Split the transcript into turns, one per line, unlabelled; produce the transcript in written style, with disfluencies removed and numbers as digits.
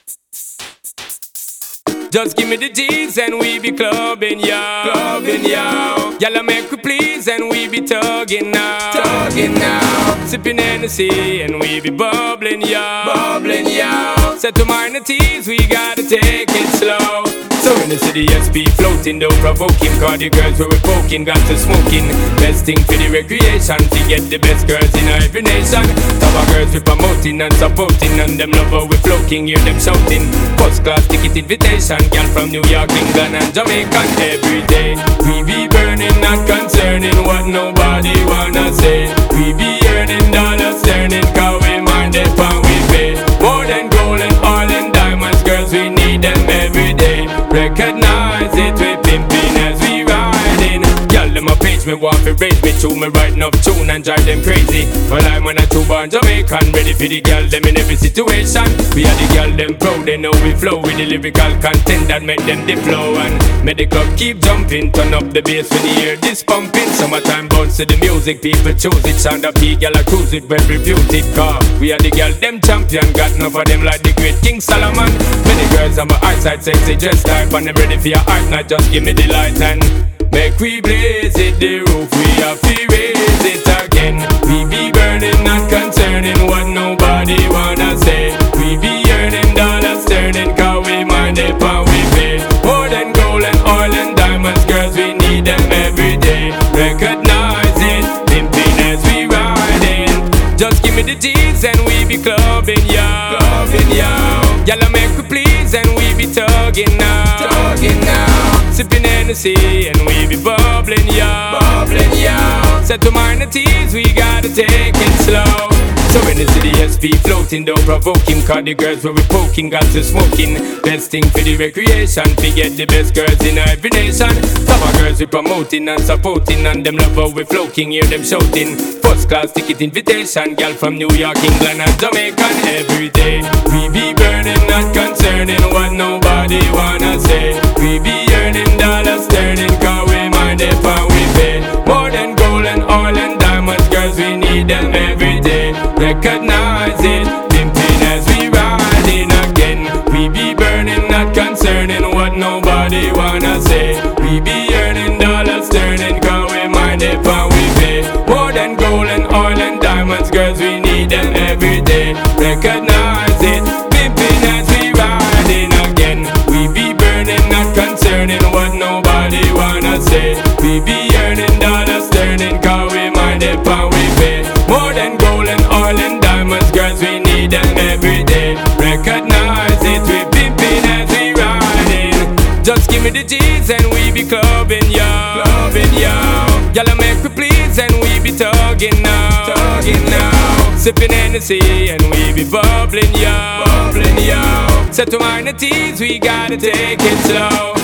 Just give me the G's and we be clubbing, yo. Clubbing, yo. Y'all make we please and we be tugging now. Tugging now. Sipping Hennessy and we be bubbling, yo. Bubbling, yo. Set to minor teas, we gotta take it slow. So in the city, SP floating, don't provoke him. Cause the girls where we poking, got to smoking. Best thing for the recreation, to get the best girls in every nation. Top of girls we promoting and supporting, and them lover we floating, hear them shouting. First class ticket invitation, girl from New York, England and Jamaica. Every day we be burning, not concerning what nobody wanna say. We be earning dollars, earning, cause we mind it and we pay. More than gold and oil and diamonds, girls we need them every day. Recognize it, we pimping as we riding. Y'all them a page me want to raise me to me writing up tune and drive them crazy. Well I'm when I two-born Jamaican, ready for the girl them in every situation. We are the girl them proud, they know we flow with the lyrical content that make them the flow. And make the club keep jumping, turn up the bass when you hear this pumping. Summertime bounce to the music, people choose it. Sound up P, girl I cruise it, well reputed. Car we are the girl them champion, got enough of them like the great King Solomon. Many girls on my eyesight, sexy dress type, and them ready for your art, not just give me the light and make we blaze it, the roof we have to raise it again. We be burning, not concerning what nobody wanna say. We be earning dollars, turning, cause we mind it and we pay. More than gold and oil and diamonds, girls we need them every day. Recognize it, pimping as we riding. Just give me the G's and we be clubbing, yo. Clubbing, yo. Y'all make we please and we be tugging now. Tugging now. Sipping Hennessy and we be bubbling, yo. Bubbling, yo. Set to minor teas, we gotta take it slow. So in the city, SP floating, don't provoke him. Cause the girls where we poking, got to smoking. Best thing for the recreation, to get the best girls in every nation. Top of girls we promoting and supporting, and them lover we floating, hear them shouting. First class ticket invitation, girl from New York, England and Jamaica. Every day we be burning, not concerning what nobody wanna say. We be earning dollars, turning, cause we mind it and we pay. More than gold and oil and diamonds, girls we need them every day. Recognize it, pimping as we riding again. We be burning, not concerning what nobody wanna say. We be earning dollars, turning, cause we mind it and we pay. More than gold and oil and diamonds, girls we need them every day. Recognize it, pimping as we riding again. We be burning, not concerning what nobody wanna say. We be earning dollars, turning, cause we mind it and we pay. More than gold and oil and diamonds, girls we need them every day. Recognize it, we pimping as we riding. Just give me the G's and we be clubbing, yo. Clubbing, yo. Y'all make we please and we be tugging now. Tugging now. Sipping Hennessy and we be bubbling, yo. Bubbling, yo. Set to minor teas, we gotta take it slow.